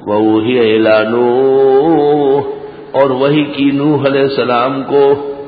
وَأُوحِيَ إِلَىٰ نُوحٍ، اور وحی کی نوح علیہ السلام کو،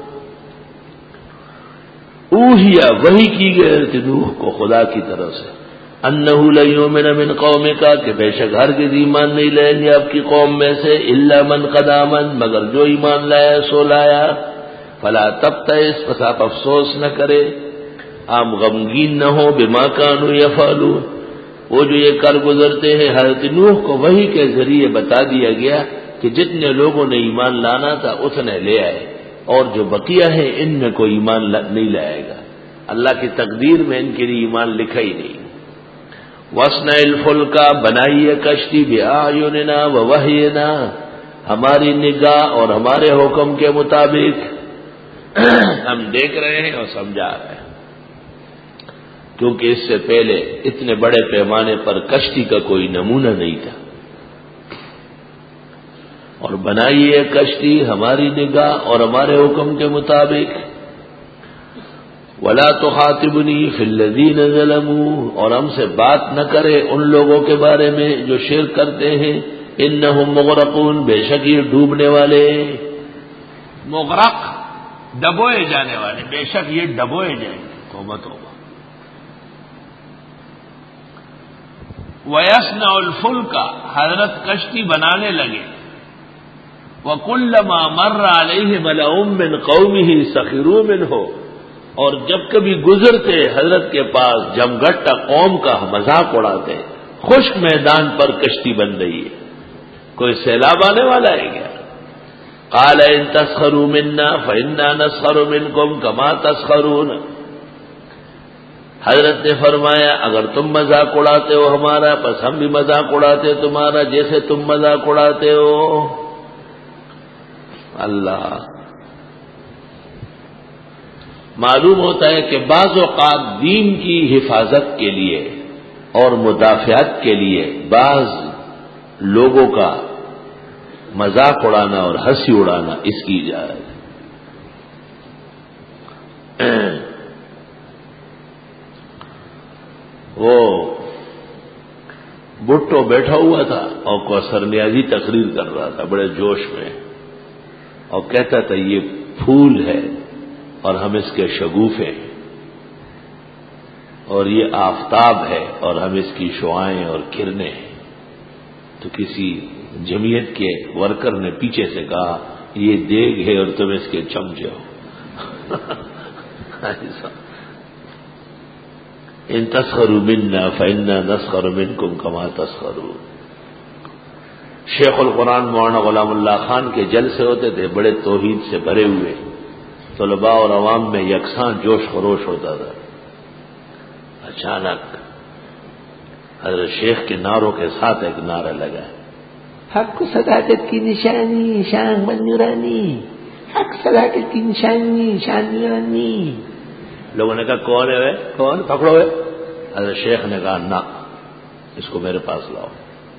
اوحیا وحی کی گئی تھی نوح کو خدا کی طرف سے، انہ لن یؤمن من قومک، کہ بے شک ہرگز ایمان نہیں لائیں گے آپ کی قوم میں سے، الا من قد آمن، مگر جو ایمان لایا سو لایا، فلا تبتئس، پس آپ افسوس نہ کرے، آپ غمگین نہ ہو، بما کانوا یفعلون، وہ جو یہ کر گزرتے ہیں۔ حضرت نوح کو وحی کے ذریعے بتا دیا گیا کہ جتنے لوگوں نے ایمان لانا تھا اتنے لے آئے، اور جو بقیہ ہے ان میں کوئی ایمان نہیں لائے گا، اللہ کی تقدیر میں ان کے لیے ایمان لکھا ہی نہیں۔ وَاصْنَعِ الْفُلْكَ، بنائیے کشتی، بِأَعْيُنِنَا وَوَحْيِنَا، ہماری نگاہ اور ہمارے حکم کے مطابق، ہم دیکھ رہے ہیں اور سمجھا رہے ہیں، کیونکہ اس سے پہلے اتنے بڑے پیمانے پر کشتی کا کوئی نمونہ نہیں تھا۔ اور بنائیے کشتی ہماری نگاہ اور ہمارے حکم کے مطابق، وَلَا تُخَاطِبْنِي فِي الَّذِينَ ظَلَمُوا، اور ہم سے بات نہ کرے ان لوگوں کے بارے میں جو شرک کرتے ہیں، إِنَّهُمْ مُغْرَقُونَ، بے شک یہ ڈوبنے والے، مغرق ڈبوئے جانے والے، بے شک یہ ڈبوئے جائیں گے، توبہ توبہ۔ وَيَصْنَعُ الْفُلْكَ، حضرت کشتی بنانے لگے، وَكُلَّمَا مَرَّ عَلَيْهِ مَلَأٌ مِّن قَوْمِهِ سَخِرُوا مِنْهُ، اور جب کبھی گزرتے حضرت کے پاس جمگٹا قوم کا مذاق اڑاتے، خشک میدان پر کشتی بن رہی ہے، کوئی سیلاب آنے والا ہے کیا؟ قَالَ إِن تَسْخَرُوا مِنَّا فَإِنَّا نَسْخَرُ مِنكُمْ كَمَا تَسْخَرُونَ، حضرت نے فرمایا اگر تم مذاق اڑاتے ہو ہمارا، پس ہم بھی مذاق اڑاتے تمہارا جیسے تم مذاق اڑاتے ہو۔ اللہ، معلوم ہوتا ہے کہ بعض اوقات دین کی حفاظت کے لیے اور مدافعت کے لیے بعض لوگوں کا مذاق اڑانا اور ہنسی اڑانا اس کی اجازت ہے۔ وہ بھٹو بیٹھا ہوا تھا اور کوثر نیازی تقریر کر رہا تھا بڑے جوش میں، اور کہتا تھا یہ پھول ہے اور ہم اس کے شگوفے ہیں، اور یہ آفتاب ہے اور ہم اس کی شعاعیں اور کرنیں ہیں۔ تو کسی جمعیت کے ورکر نے پیچھے سے کہا یہ دیگ ہے اور تم اس کے چمچے ہو۔ ان تسخروا منا فإنا نسخر منكم كما تسخرون۔ شیخ القرآن مولانا غلام اللہ خان کے جلسے ہوتے تھے بڑے توحید سے بھرے ہوئے، طلباء اور عوام میں یکساں جوش خروش ہوتا تھا۔ اچانک حضرت شیخ کے نعروں کے ساتھ ایک نعرہ لگا، حق کو صداقت کی نشانی شان من نورانی، حق صداقت کی نشانی شان نورانی۔ لوگوں نے کہا کون ہے کون پکڑو ہے؟ حضرت شیخ نے کہا نہ، اس کو میرے پاس لاؤ۔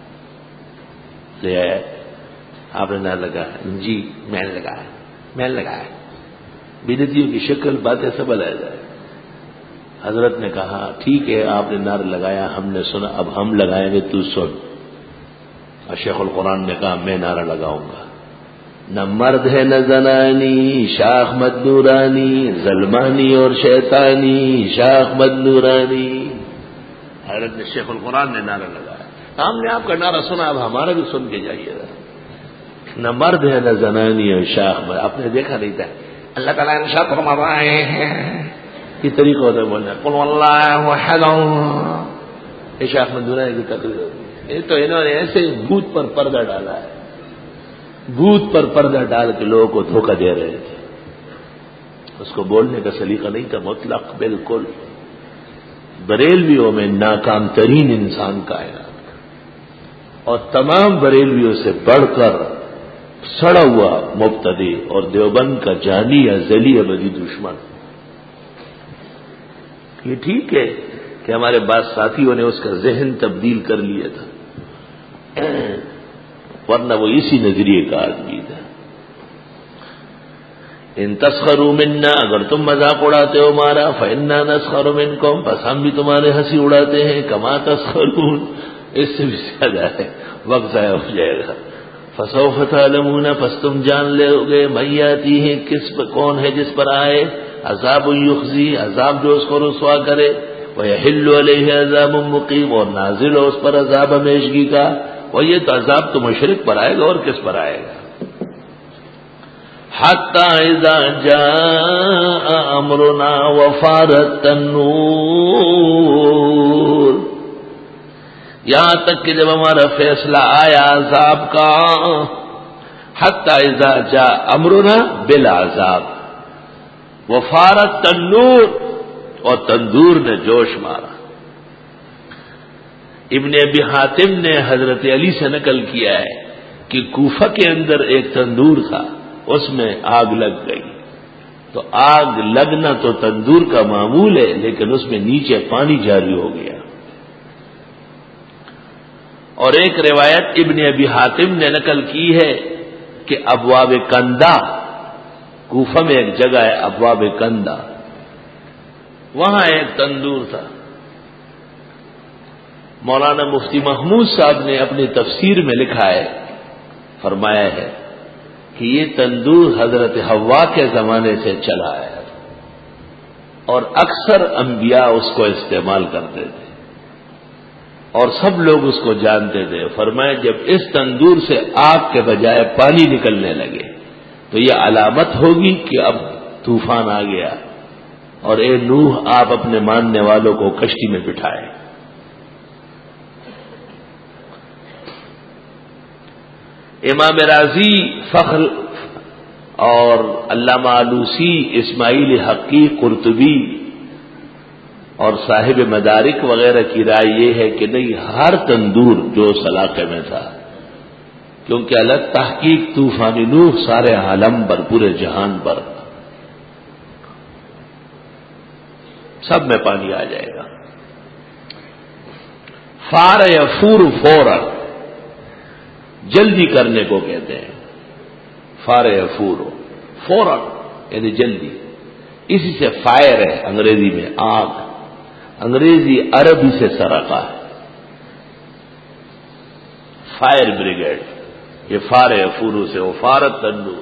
لے آئے، آپ نے نہ لگایا، جی میں نے لگایا، بدعتیوں کی شکل باتیں سب لے جائے۔ حضرت نے کہا ٹھیک ہے آپ نے نعرہ لگایا ہم نے سنا، اب ہم لگائیں گے تو سن۔ اور شیخ القرآن نے کہا میں نعرہ لگاؤں گا، نہ مرد ہے نہ زنانی شاہ احمد نورانی، ظلمانی اور شیطانی شاہ احمد نورانی۔ حضرت نے شیخ القرآن نے نعرہ لگایا، ہم نے آپ کا نعرہ سنا، اب ہمارا بھی سن کے جائیے گا۔ نہ مرد ہے نہ زنانی اور شاہ احمد، آپ نے دیکھا نہیں تھا اللہ تعالیٰ نے ارشاد فرما رہے ہیں یہ طریقہ ہوتا ہے بولنا، قل واللہ احد، یہ شاہ احمد نورانی کی تقریر ہوتی ہے۔ یہ تو انہوں نے ایسے بھوت پر پردہ ڈالا ہے، بھوت پر پردہ ڈال کے لوگوں کو دھوکہ دے رہے تھے۔ اس کو بولنے کا سلیقہ نہیں تھا مطلق، بالکل بریلویوں میں ناکام ترین انسان کائنات کا، اور تمام بریلویوں سے بڑھ کر سڑا ہوا مبتدی اور دیوبند کا جانی ازلی ابدی دشمن۔ یہ ٹھیک ہے کہ ہمارے بعض ساتھیوں نے اس کا ذہن تبدیل کر لیا تھا، ورنہ وہ اسی نظریے کا آدمی تھا۔ ان تسخروا منا، اگر تم مذاق اڑاتے ہو ہمارا، فإنا نسخر منکم، بس ہم بھی تمہارے ہنسی اڑاتے ہیں، کما تسخرون، اس سے بھی زیادہ ہے، وقت ضائع ہو جائے گا۔ فسوف تعلمون، پس تم جان لو گے، من یاتیہ، کون ہے جس پر آئے عذاب یخزی، عذاب جو اس کو رسوا کرے، ویحل علیہ عذاب مقیم، اور نازل ہو اس پر عذاب ہمیشگی کا۔ وہ یہ تو عذاب تو مشرک پر آئے گا، اور کس پر آئے گا؟ حتی اذا جاء امرنا وفارت النور، یہاں تک کہ جب ہمارا فیصلہ آیا عذاب کا، حتی اذا جاء امرنا بالعذاب وفارت النور، اور تندور نے جوش مارا۔ ابن ابی حاتم نے حضرت علی سے نقل کیا ہے کہ کوفہ کے اندر ایک تندور تھا، اس میں آگ لگ گئی۔ تو آگ لگنا تو تندور کا معمول ہے، لیکن اس میں نیچے پانی جاری ہو گیا۔ اور ایک روایت ابن ابی حاتم نے نقل کی ہے کہ ابواب کندہ، کوفہ میں ایک جگہ ہے ابواب کندہ، وہاں ایک تندور تھا۔ مولانا مفتی محمود صاحب نے اپنی تفسیر میں لکھا ہے، فرمایا ہے کہ یہ تندور حضرت حوا کے زمانے سے چلا ہے، اور اکثر انبیاء اس کو استعمال کرتے تھے، اور سب لوگ اس کو جانتے تھے۔ فرمایا جب اس تندور سے آگ کے بجائے پانی نکلنے لگے تو یہ علامت ہوگی کہ اب طوفان آ گیا، اور اے نوح آپ اپنے ماننے والوں کو کشتی میں بٹھائے۔ امام رازی فخر اور علامہ آلوسی، اسماعیل حقی، قرطبی اور صاحب مدارک وغیرہ کی رائے یہ ہے کہ نہیں، ہر تندور جو اس علاقے میں تھا، کیونکہ الگ تحقیق طوفان نوح سارے عالم پر، پورے جہان پر سب میں پانی آ جائے گا۔ فار یفور فورا، جلدی کرنے کو کہتے ہیں، فار یفور فورا یعنی جلدی، اسی سے فائر ہے انگریزی میں آگ، انگریزی عربی سے سرقہ ہے، فائر بریگیڈ، یہ فار یفور سے، وہ فارت تندور۔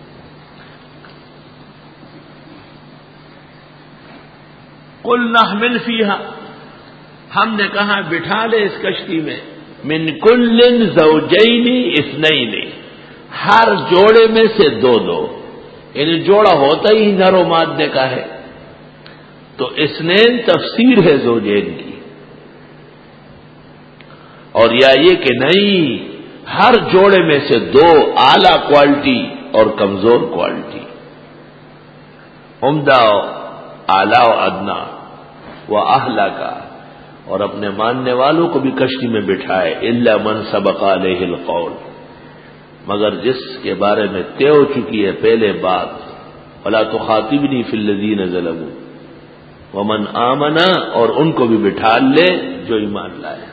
قل نحمل فیہا، ہم نے کہا بٹھا لے اس کشتی میں، من کل زوجین اثنین، ہر جوڑے میں سے دو دو، یعنی جوڑا ہوتا ہی نر و مادے کا ہے، تو اثنین تفسیر ہے زوجین کی۔ اور یا یہ کہ نہیں، ہر جوڑے میں سے دو، اعلی کوالٹی اور کمزور کوالٹی، عمدہ اعلی و ادنا، وہ اہلا کا، اور اپنے ماننے والوں کو بھی کشتی میں بٹھائے، الا من سبق علیہ القول، مگر جس کے بارے میں طے ہو چکی ہے پہلے بات، ولا تخاطبنی فی الذین ظلموا، ومن آمن، اور ان کو بھی بٹھا لے جو ایمان لائے۔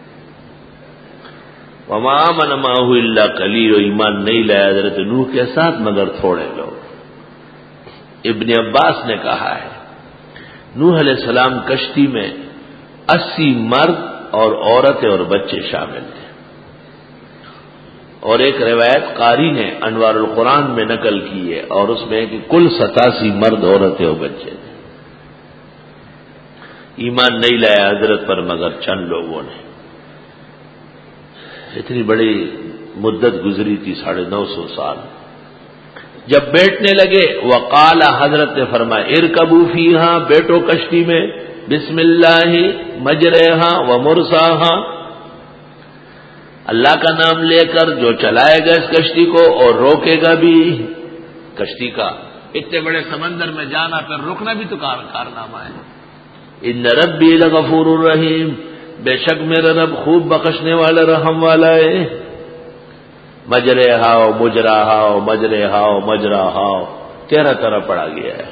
وما آمن معه الا قلیل، ایمان نہیں لائے حضرت نوح کے ساتھ مگر تھوڑے لوگ۔ ابن عباس نے کہا ہے نوح علیہ السلام کشتی میں 80 مرد اور عورتیں اور بچے شامل تھے، اور ایک روایت قاری نے انوار القرآن میں نقل کی ہے، اور اس میں کہ کل 87 مرد، عورتیں اور بچے تھے۔ ایمان نہیں لایا حضرت پر مگر چند لوگوں نے۔ اتنی بڑی مدت گزری تھی، 950 سال۔ جب بیٹھنے لگے، وقال، حضرت نے فرمایا ارکبوا فیہا، بیٹھو کشتی میں، بسم اللہ مجریہا و مرساہا، اللہ کا نام لے کر جو چلائے گا اس کشتی کو اور روکے گا بھی کشتی کا۔ اتنے بڑے سمندر میں جانا، پھر رکنا بھی تو کارنامہ ہے۔ ان ربی لغفور الرحیم، بے شک میرا رب خوب بخشنے والا، رحم والا ہے۔ مجریہا و مجراہا و مجریہا و مجراہا 13 طرح پڑھا گیا ہے۔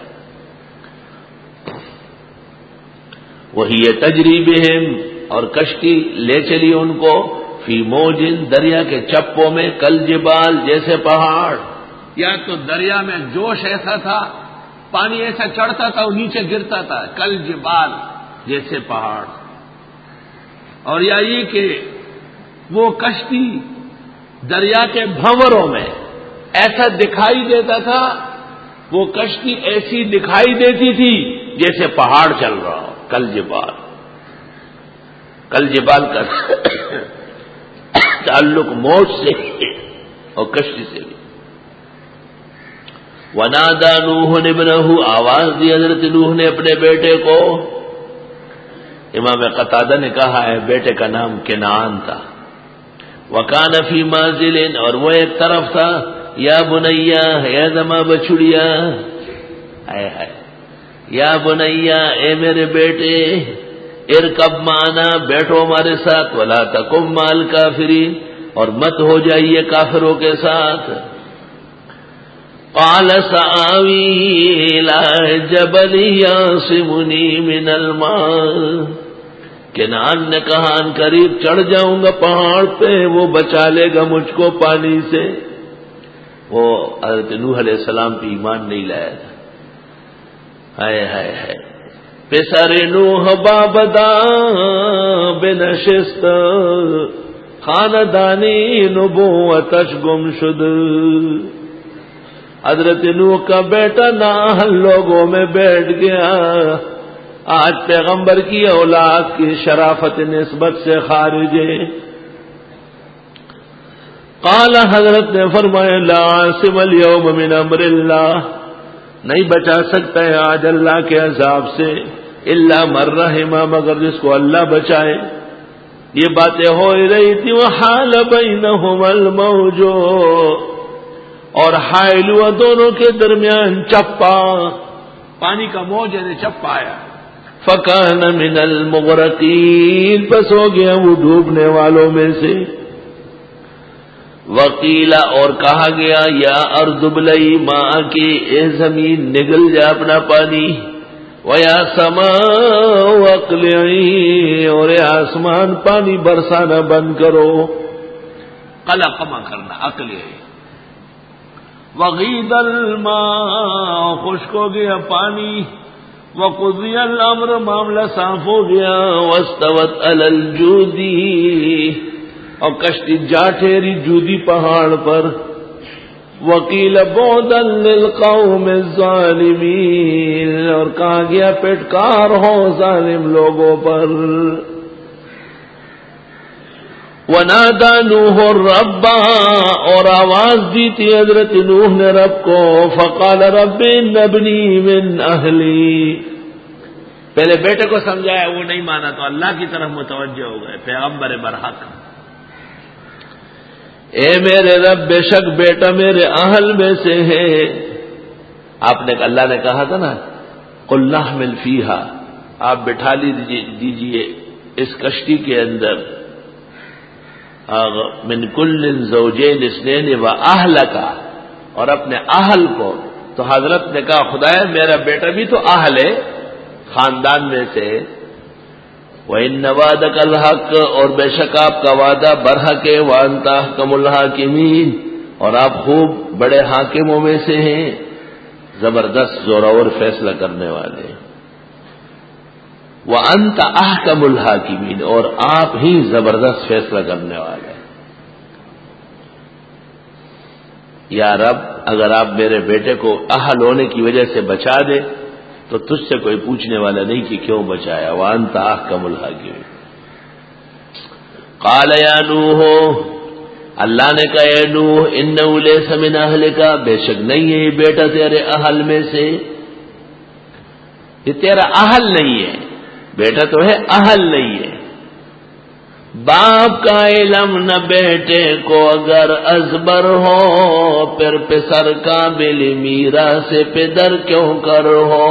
وہی تجری بہم، اور کشتی لے چلی ان کو، فی موجن، دریا کے چپوں میں، کل جبال، جیسے پہاڑ۔ یا تو دریا میں جوش ایسا تھا، پانی ایسا چڑھتا تھا اور نیچے گرتا تھا، کل جبال، جیسے پہاڑ۔ اور یا یہ کہ وہ کشتی دریا کے بھنوروں میں ایسا دکھائی دیتا تھا، وہ کشتی ایسی دکھائی دیتی تھی جیسے پہاڑ چل رہا ہو، کل جبال کا تعلق موج سے اور کشتی سے بھی۔ وَنَادَى نُوحٌ ابْنَهُ، آواز دی حضرت نوح نے اپنے بیٹے کو۔ امام قتادہ نے کہا ہے بیٹے کا نام کنعان تھا۔ وَكَانَ فِي مَنزِلٍ، اور وہ ایک طرف تھا، یا بنیا، اے زما بچڑیا، ہائے ہائے، یا بنیا، اے میرے بیٹے، ارکب معنا، بیٹھو ہمارے ساتھ، ولا تکن مع الکافرین، اور مت ہو جائیے کافروں کے ساتھ۔ قال سآوی الی جبل یعصمنی من الماء، کنعان نے کہا ان قریب چڑھ جاؤں گا پہاڑ پہ، وہ بچا لے گا مجھ کو پانی سے۔ وہ حضرت نوح علیہ السلام پہ ایمان نہیں لایا تھا۔ ہائے ہائے ہائے، پسر نوح بابدا بنشست، خاندانی نبوتش گم شد۔ حضرت نوح کا بیٹا نااہل لوگوں میں بیٹھ گیا، آج پیغمبر کی اولاد کی شرافت نسبت سے خارج ہے۔ قال، حضرت نے فرمایا، لا عاصم اليوم من امر اللہ، نہیں بچا سکتا ہے آج اللہ کے عذاب سے، الا من رحم، مگر جس کو اللہ بچائے۔ یہ باتیں ہو ہی رہی تھی، وحال بینہم الموج، اور حائل ہوا دونوں کے درمیان چپا، پانی کا موج یعنی چپا آیا۔ فکان من المغرقین، پس ہو گیا وہ ڈوبنے والوں میں سے۔ وقیلا، اور کہا گیا، یا ارض ابلعی ماء کی، اے زمین نگل جا اپنا پانی، ویا سماء اقلعی، اور اے آسمان پانی برسانا بند کرو، قلع کما کرنا، اقلعی۔ وغید الماء، خشک ہو گیا پانی، وقضی الامر، معاملہ صاف ہو گیا، واستوت علی الجودی، اور کشتی جا ٹھہری جودی پہاڑ پر۔ وقیل بعدا للقوم الظالمین، اور کہا گیا پٹکار ہو ظالم لوگوں پر۔ ونادى نوح الرب، اور آواز دی تھی حضرت نوح نے رب کو، فقال رب ان ابنی من اہلی، پہلے بیٹے کو سمجھایا، وہ نہیں مانا تو اللہ کی طرف متوجہ ہو گئے، پیغمبر برحق، اے میرے رب بے شک بیٹا میرے اہل میں سے ہے۔ آپ نے، اللہ نے کہا تھا نا، قل نحمل فیہا، آپ بٹھا دیجئے اس کشتی کے اندر، من کل زوجین اثنین و اہلک، اور اپنے اہل کو۔ تو حضرت نے کہا خدایا میرا بیٹا بھی تو اہل ہے، خاندان میں سے۔ وَإِنَّ وَعْدَكَ الْحَقُّ، اور بے شک آپ کا وعدہ برحق ہے، وَأَنْتَ أَحْكَمُ الْحَاكِمِينَ، اور آپ خوب بڑے حاکموں میں سے ہیں، زبردست زوراور فیصلہ کرنے والے۔ وَأَنْتَ أَحْكَمُ الْحَاكِمِينَ، اور آپ ہی زبردست فیصلہ کرنے والے۔ یا رب، اگر آپ میرے بیٹے کو اہل ہونے کی وجہ سے بچا دے تو تجھ سے کوئی پوچھنے والا نہیں کہ کیوں بچایا۔ وَأَنْتَ أَحْكَمُ الْحَاكِمِينَ۔ قَالَ يَا نُوحُ، اللہ نے کہا اے نوح، إِنَّهُ لَيْسَ مِنْ أَهْلِكَ، بے شک نہیں ہے یہ بیٹا تیرے اہل میں سے، یہ تیرا اہل نہیں ہے، بیٹا تو ہے اہل نہیں ہے۔ باپ کا علم نہ بیٹے کو اگر ازبر ہو، پھر پسر کا بل میرا سے پدر کیوں کر ہو۔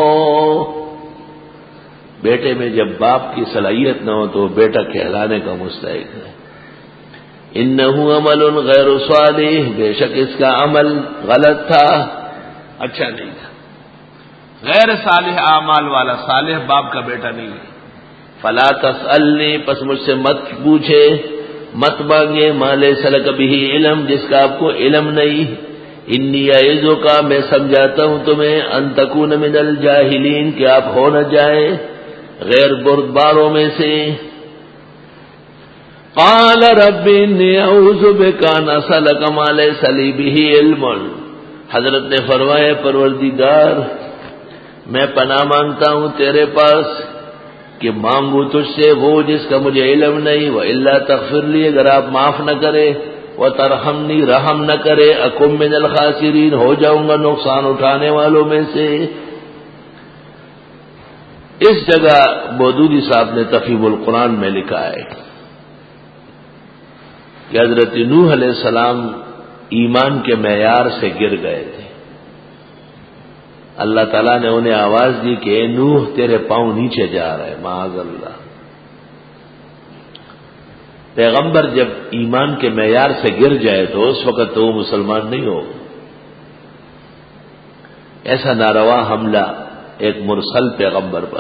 بیٹے میں جب باپ کی صلاحیت نہ ہو تو بیٹا کہلانے کا مستحق ہے۔ انہو عمل غیر صالح، بے شک اس کا عمل غلط تھا، اچھا نہیں تھا، غیر صالح اعمال والا، صالح باپ کا بیٹا نہیں ہے۔ فلا تسألنی، پس مجھ سے مت پوچھے، مت مانگے، ما لیس لک بہ علم، جس کا آپ کو علم نہیں۔ انی اعظک، میں سمجھاتا ہوں تمہیں، ان تکون من الجاہلین، کہ آپ ہو نہ جائیں غیر بردباروں میں سے۔ قال رب انی اعوذ بک ان اسألک ما لیس لی بہ علم. حضرت نے فرمایا پروردگار میں پناہ مانگتا ہوں تیرے پاس کہ مانگو تجھ سے وہ جس کا مجھے علم نہیں. وَإِلَّا تَغْفِرْ لِي اگر آپ معاف نہ کرے وَتَرْحَمْنِي رحم نہ کرے أَكُن مِّنَ الْخَاسِرِينَ ہو جاؤں گا نقصان اٹھانے والوں میں سے. اس جگہ مودودی صاحب نے تفہیم القرآن میں لکھا ہے کہ حضرت نوح علیہ السلام ایمان کے معیار سے گر گئے تھے. اللہ تعالیٰ نے انہیں آواز دی کہ اے نوح تیرے پاؤں نیچے جا رہے معاذ اللہ. پیغمبر جب ایمان کے معیار سے گر جائے تو اس وقت تو وہ مسلمان نہیں ہو. ایسا ناروا حملہ ایک مرسل پیغمبر پر.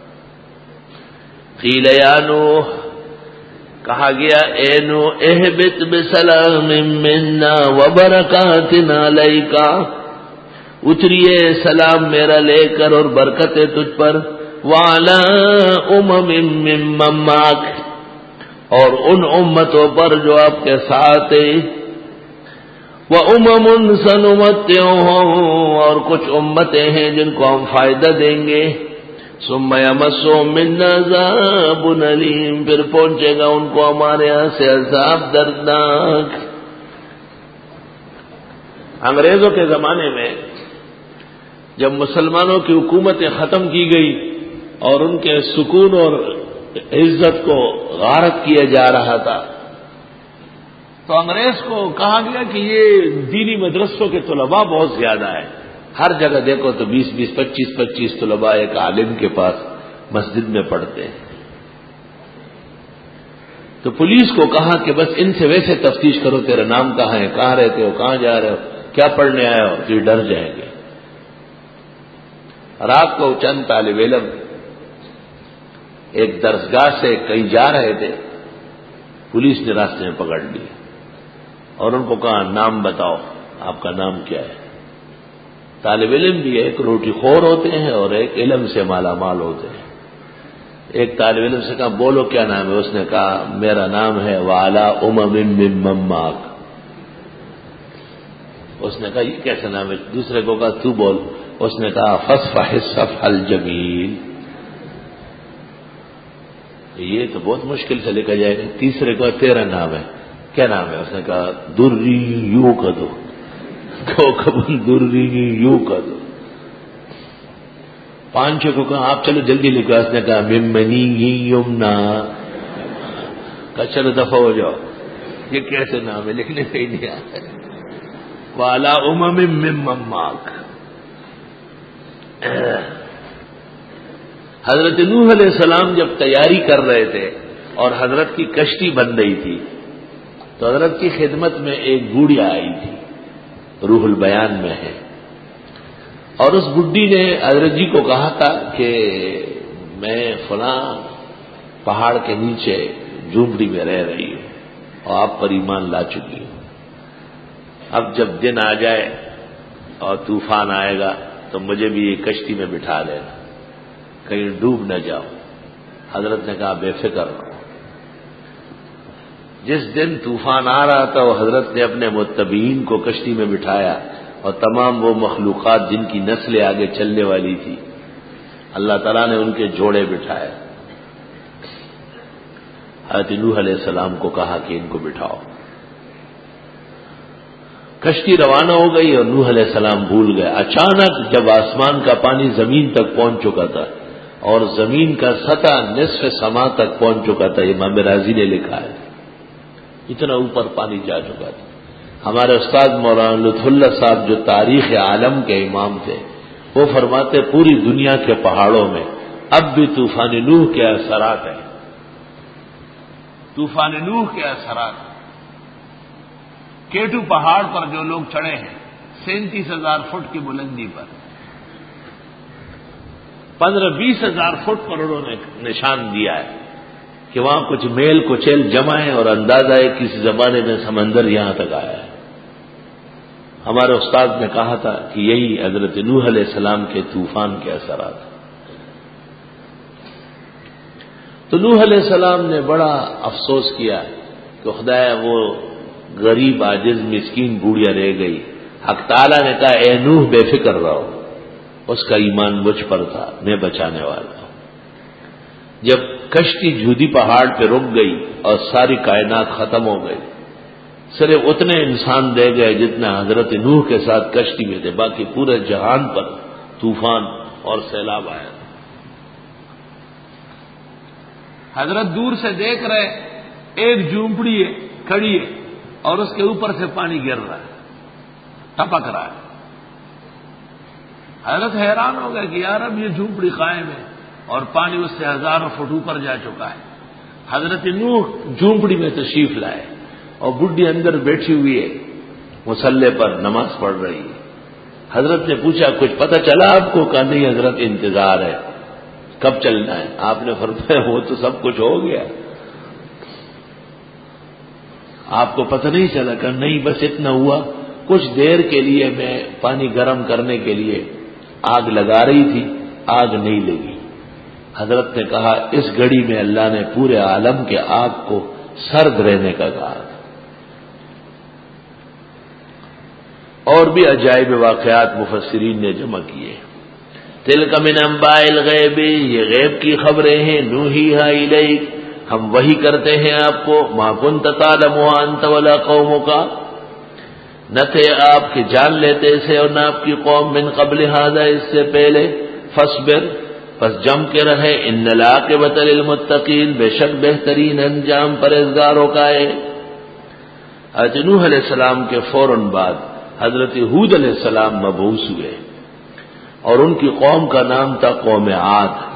قیل یا نوح کہا گیا اے نوح اہبط بسلام منا وبرکات علیک اتریے سلام میرا لے کر اور برکتیں تجھ پر. وعلی امم ممن معک اور ان امتوں پر جو آپ کے ساتھ ہیں. وَأُمَمٌ سَنُمَتِّعُهُمْ اور کچھ امتیں ہیں جن کو ہم فائدہ دیں گے. ثُمَّ يَمَسُّهُم مِّنَّا عَذَابٌ أَلِيمٌ پھر پہنچے گا ان کو ہمارے یہاں سے عذاب دردناک. انگریزوں کے زمانے میں جب مسلمانوں کی حکومتیں ختم کی گئی اور ان کے سکون اور عزت کو غارت کیا جا رہا تھا تو انگریز کو کہا گیا کہ یہ دینی مدرسوں کے طلباء بہت زیادہ ہیں. ہر جگہ دیکھو تو 20-20 25-25 طلباء ایک عالم کے پاس مسجد میں پڑھتے ہیں. تو پولیس کو کہا کہ بس ان سے ویسے تفتیش کرو تیرا نام کہاں ہے, کہاں رہتے ہو, کہاں جا رہے ہو, کیا پڑھنے آئے ہو, تو یہ ڈر جائیں گے. رات کو چند طالب علم ایک درسگاہ سے کہیں جا رہے تھے, پولیس نے راستے میں پکڑ لیا اور ان کو کہا نام بتاؤ, آپ کا نام کیا ہے. طالب علم بھی ایک روٹی خور ہوتے ہیں اور ایک علم سے مالا مال ہوتے ہیں. ایک طالب علم سے کہا بولو کیا نام ہے. اس نے کہا میرا نام ہے وعلی امم ممن معک. اس نے کہا یہ کیسا نام ہے. دوسرے کو کہا تو بول. اس نے کہا فاصفح الصفح الجمیل. یہ تو بہت مشکل سے لکھا جائے گا. تیسرے کو تیرا نام ہے, کیا نام ہے. اس نے کہا دری یوں کا دو, دری یوں کا دو. پانچوں کو کہا آپ چلو جلدی لکھو. اس نے کہا ممنی یمنا. کہا چلو دفع ہو جاؤ, یہ کیسے نام ہے, لکھنے سے ہی نہیں آتا. وعلی امم ممن معک. حضرت نوح علیہ السلام جب تیاری کر رہے تھے اور حضرت کی کشتی بن رہی تھی تو حضرت کی خدمت میں ایک بوڑھیا آئی تھی, روح البیان میں ہے, اور اس بڈھی نے حضرت جی کو کہا تھا کہ میں فلاں پہاڑ کے نیچے جھونپڑی میں رہ رہی ہوں اور آپ پر ایمان لا چکی ہوں. اب جب دن آ جائے اور طوفان آئے گا تو مجھے بھی یہ کشتی میں بٹھا لینا, کہیں ڈوب نہ جاؤ. حضرت نے کہا بے فکر رہو. جس دن طوفان آ رہا تھا وہ حضرت نے اپنے متبعین کو کشتی میں بٹھایا اور تمام وہ مخلوقات جن کی نسلیں آگے چلنے والی تھی اللہ تعالیٰ نے ان کے جوڑے بٹھائے. حضرت نوح علیہ السلام کو کہا کہ ان کو بٹھاؤ. کشتی روانہ ہو گئی اور نوح علیہ السلام بھول گئے. اچانک جب آسمان کا پانی زمین تک پہنچ چکا تھا اور زمین کا سطح نصف سما تک پہنچ چکا تھا, امام رازی نے لکھا ہے, اتنا اوپر پانی جا چکا تھا. ہمارے استاد مولانا لطف اللہ صاحب جو تاریخ عالم کے امام تھے وہ فرماتے پوری دنیا کے پہاڑوں میں اب بھی طوفان نوح کے اثرات ہیں. طوفان نوح کے اثرات. کیٹو پہاڑ پر جو لوگ چڑھے ہیں 37,000 فٹ کی بلندی پر, 15-20 ہزار فٹ پر انہوں نے نشان دیا ہے کہ وہاں کچھ میل کچیل جمع ہے اور اندازہ ہے کسی زمانے میں سمندر یہاں تک آیا ہے. ہمارے استاد نے کہا تھا کہ یہی حضرت نوح علیہ السلام کے طوفان کے اثرات. تو نوح علیہ السلام نے بڑا افسوس کیا تو خدایا وہ غریب عاجز مسکین بوڑھیا رہ گئی. حق تعالیٰ نے کہا اے نوح بے فکر رہو، اس کا ایمان مجھ پر تھا، میں بچانے والا ہوں. جب کشتی جھودی پہاڑ پہ رک گئی اور ساری کائنات ختم ہو گئی، صرف اتنے انسان رہ گئے جتنے حضرت نوح کے ساتھ کشتی میں تھے، باقی پورے جہان پر طوفان اور سیلاب آیا. حضرت دور سے دیکھ رہے ایک جھونپڑی ہے کھڑی ہے اور اس کے اوپر سے پانی گر رہا ہے، ٹپک رہا ہے. حضرت حیران ہو گئے کہ یار اب یہ جھونپڑی قائم ہے اور پانی اس سے 1000 فٹ اوپر جا چکا ہے. حضرت نوح جھونپڑی میں تشریف لائے اور بڈھی اندر بیٹھی ہوئی ہے، مصلے پر نماز پڑھ رہی ہے. حضرت نے پوچھا کچھ پتہ چلا آپ کو؟ کہا نہیں حضرت انتظار ہے، کب چلنا ہے؟ آپ نے فرمایا وہ تو سب کچھ ہو گیا، آپ کو پتہ نہیں چلا؟ کہ نہیں بس اتنا ہوا، کچھ دیر کے لیے میں پانی گرم کرنے کے لیے آگ لگا رہی تھی، آگ نہیں لگی. حضرت نے کہا اس گھڑی میں اللہ نے پورے عالم کے آگ کو سرد رہنے کا کہا. اور بھی عجائب واقعات مفسرین نے جمع کیے. تلک من انباء الغیب، یہ غیب کی خبریں ہیں، نوحیھا الیک، ہم وحی کرتے ہیں آپ کو. ما کنت تعلمها انت ولا قومک، نہ تھے آپ کہ جان لیتے اسے اور نہ آپ کی قوم، من قبل ھذا، اس سے پہلے. فاصبر، پس جم کے رہے، ان العاقبۃ للمتقین، بے شک بہترین انجام پرہیزگاروں کا ہے. حضرت نوح علیہ السلام کے فوراً بعد حضرت ہود علیہ السلام مبعوث ہوئے اور ان کی قوم کا نام تھا قوم عاد.